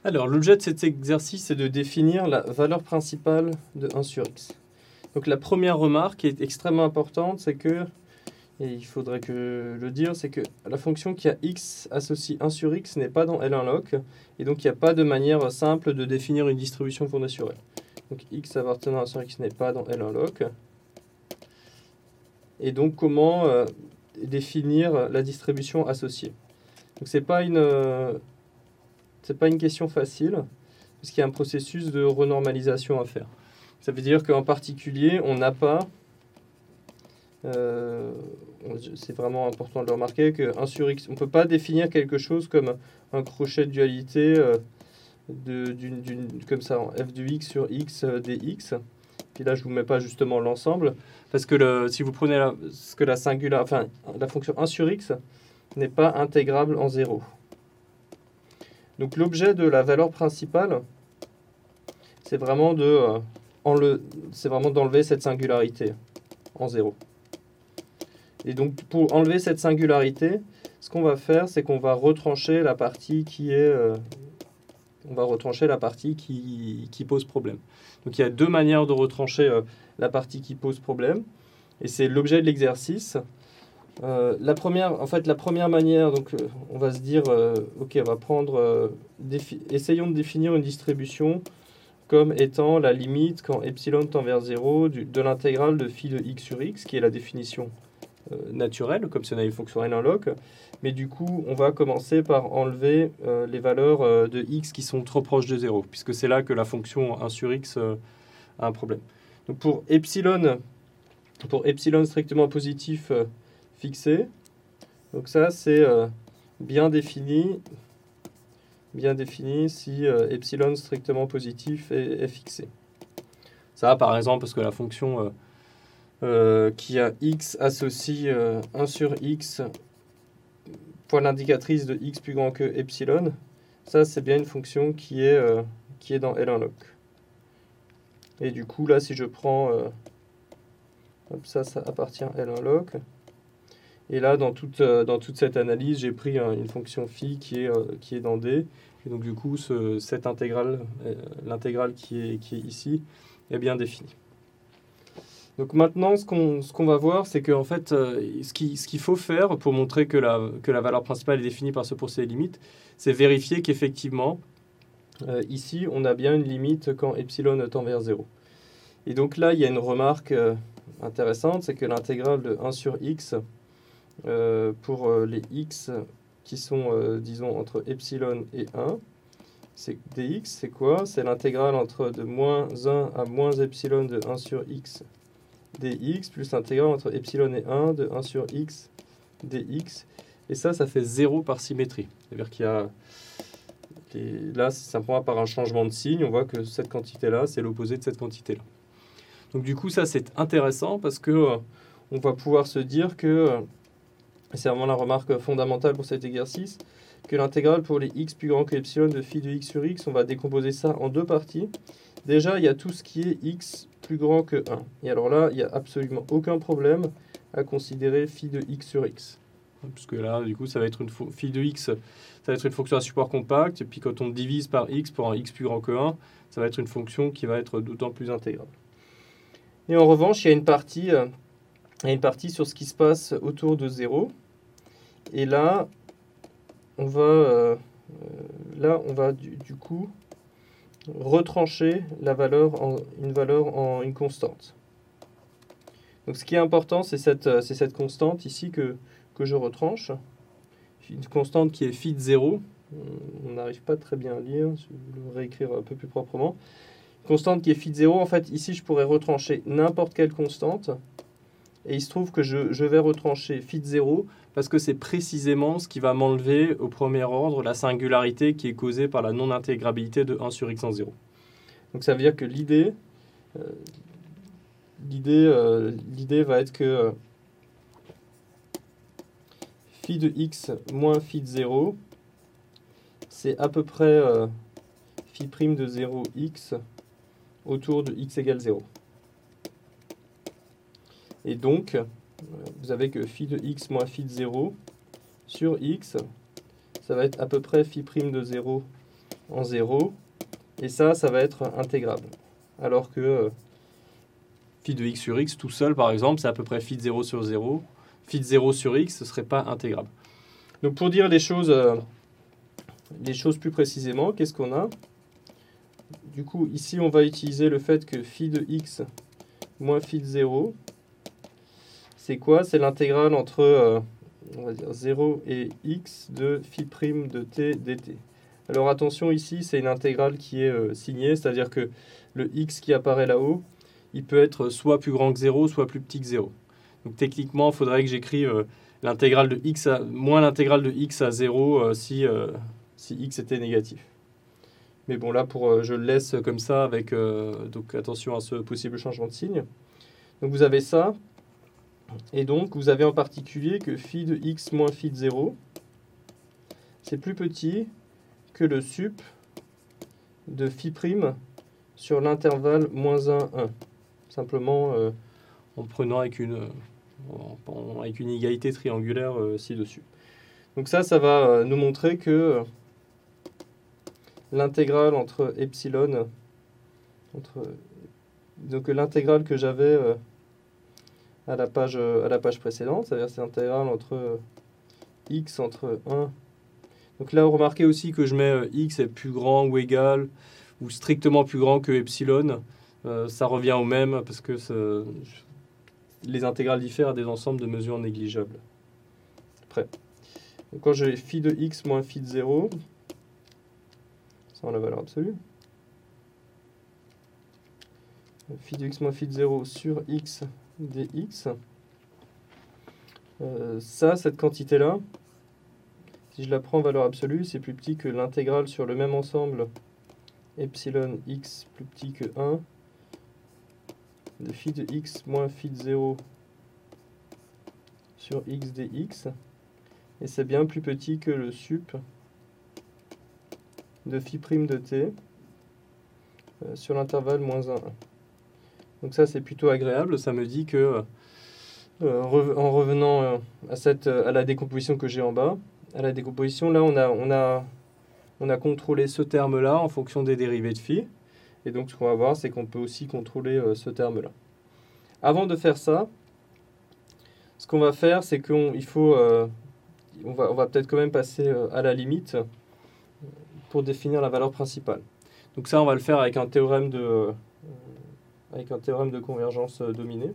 Alors, l'objet de cet exercice est de définir la valeur principale de 1 sur x. Donc la première remarque qui est extrêmement importante, c'est que, et il faudrait que le dire, c'est que la fonction qui a x associe 1 sur x n'est pas dans L1 loc, et donc il n'y a pas de manière simple de définir une distribution fondée sur L. Donc x appartenant à 1 sur x n'est pas dans L1 loc. Et donc comment définir la distribution associée? Donc c'est pas une question facile, parce qu'il y a un processus de renormalisation à faire. Ça veut dire qu'en particulier, on n'a pas, c'est vraiment important de le remarquer, que 1 sur x, on ne peut pas définir quelque chose comme un crochet de dualité comme ça, en f de x sur x dx. Puis là, je ne vous mets pas justement l'ensemble, parce que si vous prenez la fonction 1 sur x n'est pas intégrable en 0. Donc l'objet de la valeur principale, c'est vraiment d'enlever cette singularité en 0. Et donc pour enlever cette singularité, ce qu'on va faire, c'est qu'on va retrancher la partie qui pose problème. Donc il y a deux manières de retrancher la partie qui pose problème, et c'est l'objet de l'exercice. La première manière, donc on va se dire, ok, on va prendre, essayons de définir une distribution comme étant la limite quand epsilon tend vers 0 de l'intégrale de phi de x sur x, qui est la définition naturelle, comme si on avait une fonction L1 loc. Mais du coup, on va commencer par enlever les valeurs de x qui sont trop proches de 0, puisque c'est là que la fonction 1 sur x a un problème. Donc pour epsilon strictement positif fixé, donc ça c'est bien défini si epsilon strictement positif est fixé. Ça, par exemple, parce que la fonction qui a x associe 1 sur x, pointe indicatrice de x plus grand que epsilon, ça c'est bien une fonction qui est dans L1 loc. Et du coup, là, si je prends... ça appartient à L1 loc. Et là, dans toute cette analyse, j'ai pris une fonction phi qui est dans D. Et donc, du coup, cette intégrale, l'intégrale qui est ici, est bien définie. Donc maintenant, ce qu'on va voir, c'est qu'en fait, ce qu'il faut faire pour montrer que la valeur principale est définie par ce procédé limite, c'est vérifier qu'effectivement, ici, on a bien une limite quand epsilon tend vers 0. Et donc là, il y a une remarque intéressante, c'est que l'intégrale de 1 sur x, pour les x qui sont, disons, entre epsilon et 1, c'est dx, c'est quoi? C'est l'intégrale entre de moins 1 à moins epsilon de 1 sur x dx, plus l'intégrale entre epsilon et 1 de 1 sur x dx. Et ça fait 0 par symétrie. C'est-à-dire qu'il y a... là, c'est simplement par un changement de signe, on voit que cette quantité-là, c'est l'opposé de cette quantité-là. Donc du coup, ça, c'est intéressant parce que on va pouvoir se dire que, c'est vraiment la remarque fondamentale pour cet exercice, que l'intégrale pour les x plus grand que epsilon de phi de x sur x, on va décomposer ça en deux parties. Déjà, il y a tout ce qui est x plus grand que 1. Et alors là, il n'y a absolument aucun problème à considérer phi de x sur x. Puisque là, du coup, ça va être phi de x, ça va être une fonction à support compact. Et puis quand on divise par x pour un x plus grand que 1, ça va être une fonction qui va être d'autant plus intégrable. Et en revanche, il y a une partie sur ce qui se passe autour de 0. Et là, on va du coup retrancher une valeur en une constante. Donc ce qui est important, c'est cette constante ici que je retranche. Une constante qui est phi de 0. On n'arrive pas très bien à lire, je vais le réécrire un peu plus proprement. Constante qui est phi de 0, en fait, ici, je pourrais retrancher n'importe quelle constante. Et il se trouve que je vais retrancher phi de 0 parce que c'est précisément ce qui va m'enlever au premier ordre la singularité qui est causée par la non-intégrabilité de 1 sur x en 0. Donc ça veut dire que l'idée va être que phi de x moins phi de 0, c'est à peu près phi prime de 0x autour de x égale 0. Et donc, vous avez que phi de x moins phi de 0 sur x, ça va être à peu près phi prime de 0 en 0, et ça va être intégrable. Alors que phi de x sur x tout seul, par exemple, c'est à peu près phi de 0 sur 0. Phi de 0 sur x, ce ne serait pas intégrable. Donc pour dire les choses plus précisément, qu'est-ce qu'on a? Du coup, ici, on va utiliser le fait que phi de x moins phi de 0, c'est quoi? C'est l'intégrale entre on va dire 0 et x de phi prime de t dt. Alors attention, ici, c'est une intégrale qui est signée, c'est-à-dire que le x qui apparaît là-haut, il peut être soit plus grand que 0, soit plus petit que 0. Donc techniquement, il faudrait que j'écrive l'intégrale de x moins l'intégrale de x à 0 si x était négatif. Mais bon, là, je le laisse comme ça, avec donc attention à ce possible changement de signe. Donc vous avez ça, et donc vous avez en particulier que phi de x moins phi de 0, c'est plus petit que le sup de phi prime sur l'intervalle moins 1, 1. Simplement en prenant avec une égalité triangulaire ci-dessus. Donc ça va nous montrer que l'intégrale entre epsilon, donc l'intégrale que j'avais à la page précédente, c'est-à-dire c'est l'intégrale entre x entre 1. Donc là, remarquez aussi que je mets x est plus grand ou égal, ou strictement plus grand que epsilon. Ça revient au même, parce que les intégrales diffèrent à des ensembles de mesures négligeables. Après, donc quand j'ai phi de x moins phi de 0, ça en la valeur absolue, phi de x moins phi de 0 sur x dx, cette quantité-là, si je la prends en valeur absolue, c'est plus petit que l'intégrale sur le même ensemble epsilon x plus petit que 1 de phi de x moins phi de 0 sur x dx, et c'est bien plus petit que le sup de phi prime de t sur l'intervalle moins 1, 1. Donc ça, c'est plutôt agréable. Ça me dit que, en revenant à la décomposition que j'ai en bas, à la décomposition, là, on a contrôlé ce terme-là en fonction des dérivées de phi. Et donc, ce qu'on va voir, c'est qu'on peut aussi contrôler ce terme-là. Avant de faire ça, ce qu'on va faire, c'est qu'on va peut-être quand même passer à la limite pour définir la valeur principale. Donc ça, on va le faire avec un théorème de convergence dominée.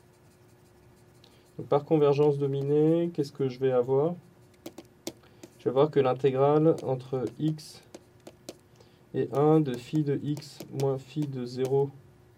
Donc par convergence dominée, qu'est-ce que je vais avoir? Je vais voir que l'intégrale entre x et 1 de phi de x moins phi de 0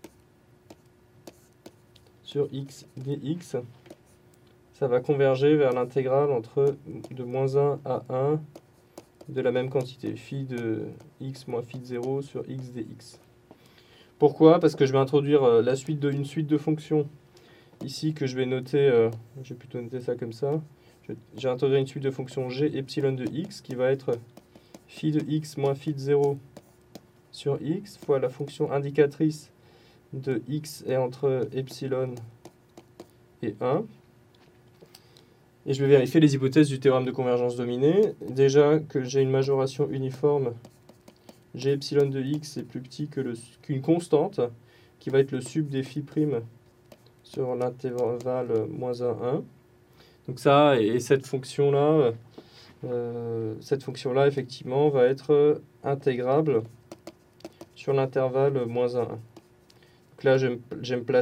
sur x dx, ça va converger vers l'intégrale entre de moins 1 à 1 de la même quantité, phi de x moins phi de 0 sur x dx. Pourquoi? Parce que je vais introduire une suite de fonctions ici que je vais noter, je vais plutôt noter ça comme ça. J'ai introduit une suite de fonctions g epsilon de x qui va être phi de x moins phi de 0 sur x fois la fonction indicatrice de x est entre epsilon et 1. Et je vais vérifier les hypothèses du théorème de convergence dominée. Déjà que j'ai une majoration uniforme, g epsilon de x est plus petit qu'une constante, qui va être le sub des phi prime sur l'intervalle moins 1, 1. Donc ça, et cette fonction-là, effectivement, va être intégrable sur l'intervalle moins 1, 1. Donc là, je vais me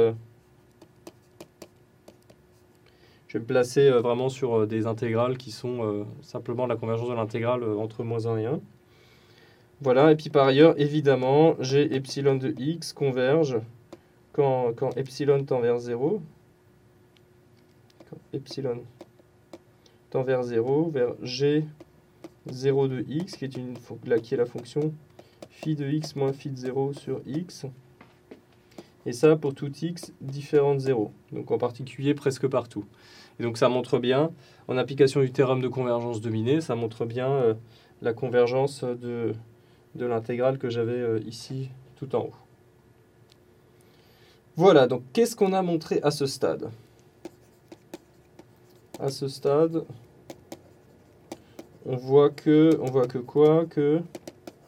placer vraiment sur des intégrales qui sont simplement la convergence de l'intégrale entre moins 1 et 1. Voilà, et puis par ailleurs, évidemment, j'ai epsilon de x converge quand epsilon tend vers 0. Quand epsilon tend vers 0, vers g0 de x, qui est la fonction phi de x moins phi de 0 sur x. Et ça pour tout x différent de 0, donc en particulier presque partout. Et donc ça montre bien, en application du théorème de convergence dominée, ça montre bien la convergence de l'intégrale que j'avais ici tout en haut. Voilà, donc qu'est-ce qu'on a montré à ce stade? À ce stade, on voit que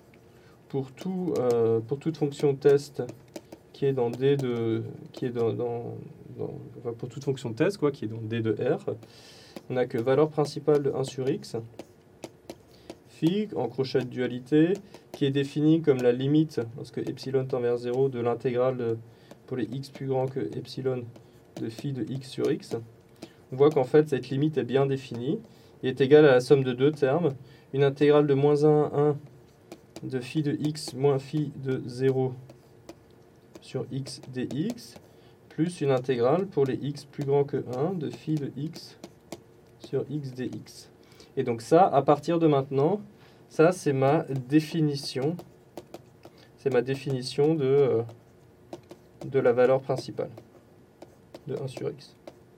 pour toute fonction test qui est dans D de enfin, pour toute fonction test quoi, qui est dans D de R, on n'a que valeur principale de 1 sur x, phi en crochet de dualité, qui est définie comme la limite, lorsque epsilon tend vers 0, de l'intégrale pour les x plus grands que epsilon de phi de x sur x. On voit qu'en fait cette limite est bien définie et est égale à la somme de deux termes, une intégrale de moins 1 à 1 de phi de x moins phi de 0 sur x dx, plus une intégrale pour les x plus grands que 1 de phi de x sur x dx. Et donc ça, à partir de maintenant, ça c'est ma définition. C'est ma définition de la valeur principale de 1 sur x.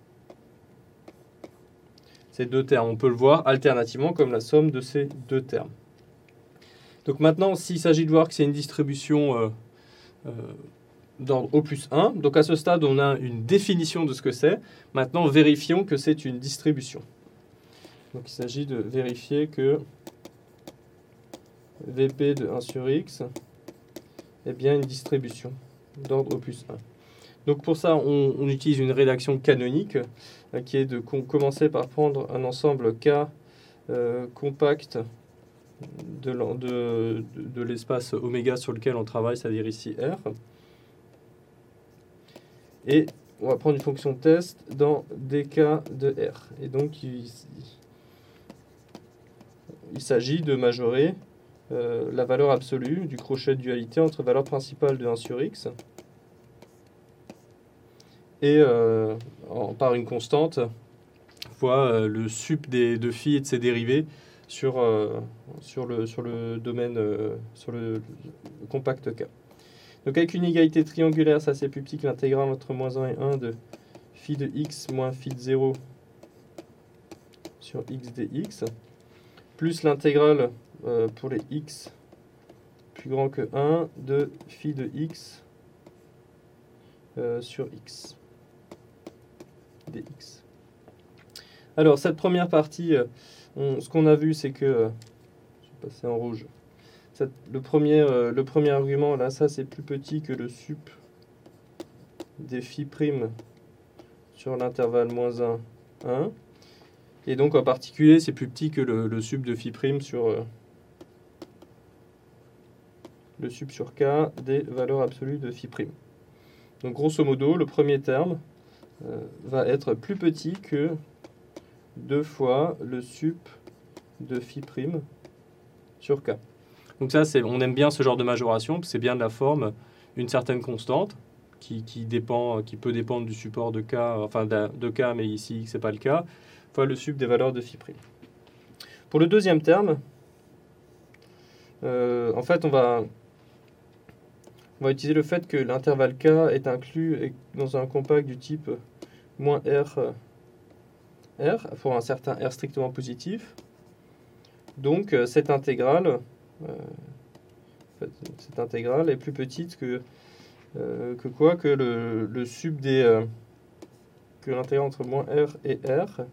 Ces deux termes, on peut le voir alternativement comme la somme de ces deux termes. Donc maintenant, s'il s'agit de voir que c'est une distribution d'ordre O plus 1, donc à ce stade, on a une définition de ce que c'est. Maintenant, vérifions que c'est une distribution. Donc il s'agit de vérifier que Vp de 1 sur x est bien une distribution d'ordre O plus 1. Donc pour ça, on utilise une rédaction canonique qui est de commencer par prendre un ensemble K compact de l'espace oméga sur lequel on travaille, c'est-à-dire ici R. Et on va prendre une fonction test dans dk de R. Et donc il s'agit de majorer la valeur absolue du crochet de dualité entre valeur principale de 1 sur x et par une constante fois le sup de phi et de ses dérivés sur le domaine, sur le compact K. Donc avec une égalité triangulaire, ça c'est plus petit que l'intégrale entre moins 1 et 1 de phi de x moins phi de 0 sur x dx, plus l'intégrale pour les x plus grand que 1 de phi de x sur x dx. Alors cette première partie, ce qu'on a vu c'est que, je vais passer en rouge, le premier argument là, ça c'est plus petit que le sup des phi prime sur l'intervalle moins 1, 1. Et donc en particulier c'est plus petit que le sup de phi prime sur le sup sur k des valeurs absolues de phi prime. Donc grosso modo, le premier terme va être plus petit que 2 fois le sup de phi prime sur k. Donc ça, on aime bien ce genre de majoration, c'est bien de la forme une certaine constante qui peut dépendre du support de k, enfin de k, mais ici c'est pas le cas, fois le sup des valeurs de phi prime. Pour le deuxième terme, en fait on va utiliser le fait que l'intervalle k est inclus dans un compact du type moins r pour un certain r strictement positif. Donc cette intégrale est plus petite que le sup que l'intégrale entre moins r et r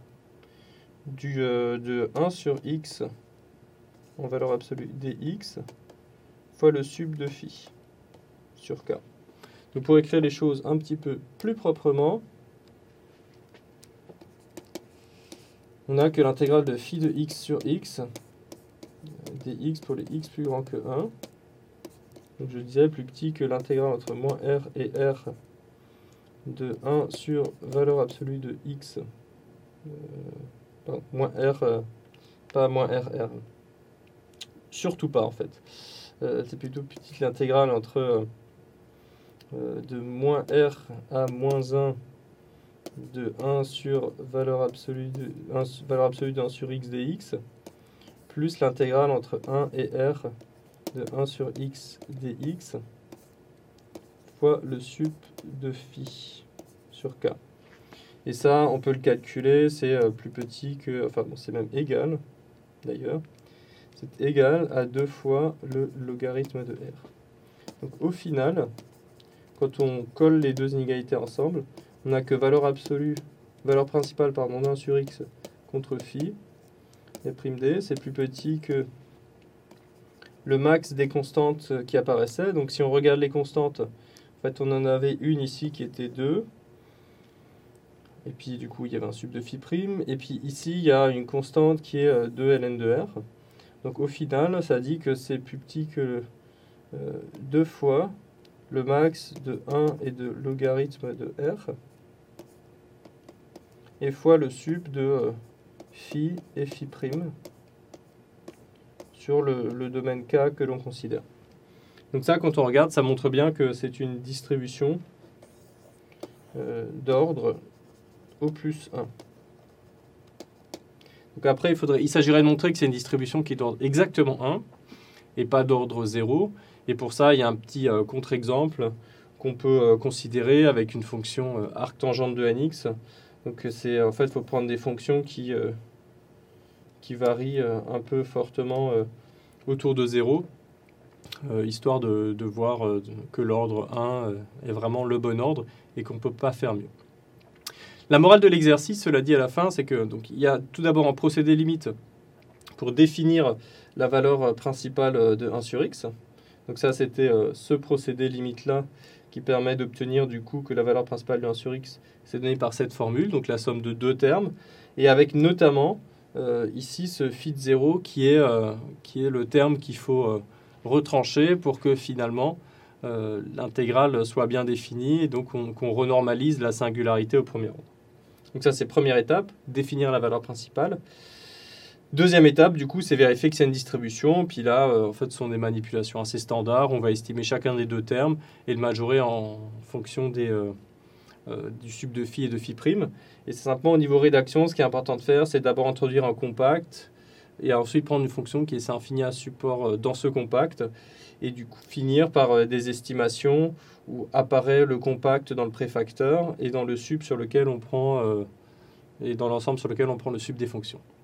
de 1 sur x en valeur absolue dx fois le sup de phi sur k. Donc pour écrire les choses un petit peu plus proprement, on a que l'intégrale de phi de x sur x dx pour les x plus grand que 1. Donc je disais plus petit que l'intégrale entre moins r et r de 1 sur valeur absolue de x, moins r, pas moins rr. Surtout pas en fait. C'est plutôt petit que l'intégrale entre de moins r à moins 1 de 1 sur valeur absolue de 1 sur x dx, plus l'intégrale entre 1 et r de 1 sur x dx fois le sup de phi sur k. Et ça, on peut le calculer, c'est plus petit que, enfin bon, c'est même égal d'ailleurs, c'est égal à 2 fois le logarithme de r. Donc au final, quand on colle les deux inégalités ensemble, on n'a que valeur principale, pardon, 1 sur x contre phi, et prime d, c'est plus petit que le max des constantes qui apparaissaient. Donc si on regarde les constantes, en fait on en avait une ici qui était 2. Et puis du coup il y avait un sub de phi'. Et puis ici il y a une constante qui est 2 ln de r. Donc au final ça dit que c'est plus petit que 2 fois le max de 1 et de logarithme de r. Et fois le sub de phi et phi' sur le domaine K que l'on considère. Donc ça, quand on regarde, ça montre bien que c'est une distribution d'ordre au plus 1. Donc après, il s'agirait de montrer que c'est une distribution qui est d'ordre exactement 1 et pas d'ordre 0. Et pour ça, il y a un petit contre-exemple qu'on peut considérer avec une fonction arctangente de nx. Donc c'est en fait, il faut prendre des fonctions qui varient un peu fortement autour de 0, histoire de voir que l'ordre 1 est vraiment le bon ordre et qu'on ne peut pas faire mieux. La morale de l'exercice, cela dit à la fin, c'est que donc, il y a tout d'abord un procédé limite pour définir la valeur principale de 1 sur x. Donc ça, c'était ce procédé limite-là qui permet d'obtenir du coup que la valeur principale de 1 sur x c'est donné par cette formule, donc la somme de deux termes, et avec notamment ici ce phi de 0 qui est le terme qu'il faut retrancher pour que finalement l'intégrale soit bien définie et donc qu'on renormalise la singularité au premier ordre. Donc ça c'est première étape, définir la valeur principale. Deuxième étape, du coup, c'est vérifier que c'est une distribution. Puis là, en fait, ce sont des manipulations assez standards. On va estimer chacun des deux termes et le majorer en fonction du sub de phi et de phi'. Et c'est simplement au niveau rédaction, ce qui est important de faire, c'est d'abord introduire un compact et ensuite prendre une fonction qui est infini à support dans ce compact et du coup finir par des estimations où apparaît le compact dans le préfacteur et dans le sub sur lequel on prend et dans l'ensemble sur lequel on prend le sub des fonctions.